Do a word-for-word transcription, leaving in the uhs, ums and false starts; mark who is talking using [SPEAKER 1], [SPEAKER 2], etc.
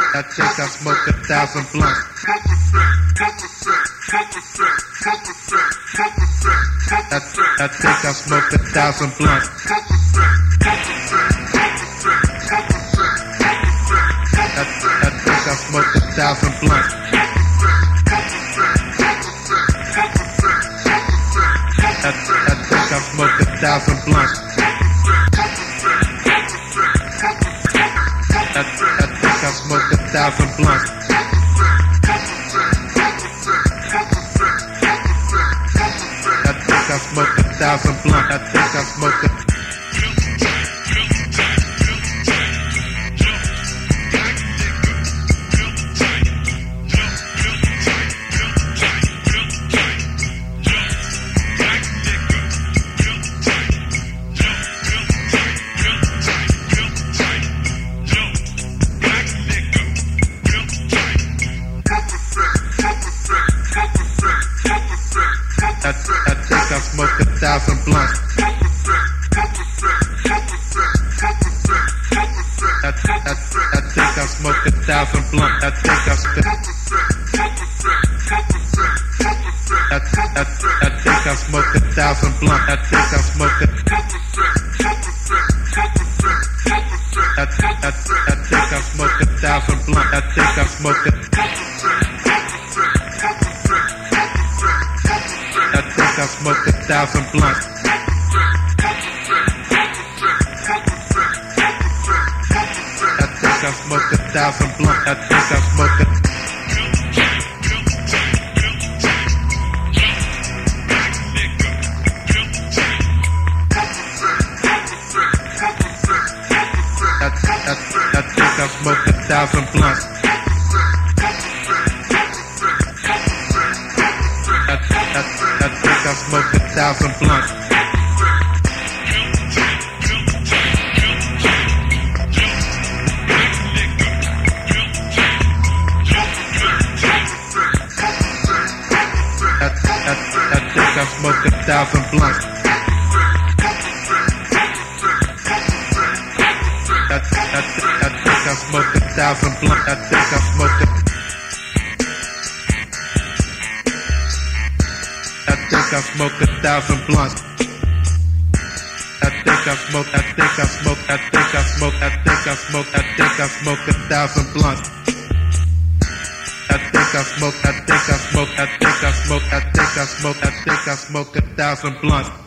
[SPEAKER 1] I think I smoke a thousand blunts. I, I think I smoke a thousand blunts. I, I think I smoke a thousand blunts. I, I think I smoke a thousand blunts. I, I think I smoke a thousand blunts. I think I smoke a thousand blunts. I think I smoke a I, I think I smoke a thousand blunts. I, I, I think I smoke a thousand blunts. I think I smoke. I, I, I think I smoke a thousand blunts. I think I smoke a. I, I, I think I smoke a thousand blunts. I think I smoke a. I think I smoke a thousand blunts. I think I smoke a thousand blunts. I think I smoke a. I, I, I think I smoke a thousand blunts. I, I, I think I smoke a thousand blunts. I, I, I think I smoke a thousand blunts. I, I, I think I smoke a thousand blunts. I think I smoke a. I think I smoke a thousand blunts. I think I smoke, I think I smoke, I think I smoke, I think I smoke, I think I smoke a thousand blunts. I think I smoke, I think I smoke, I think I smoke, I think I smoke, I think I smoke a thousand blunts.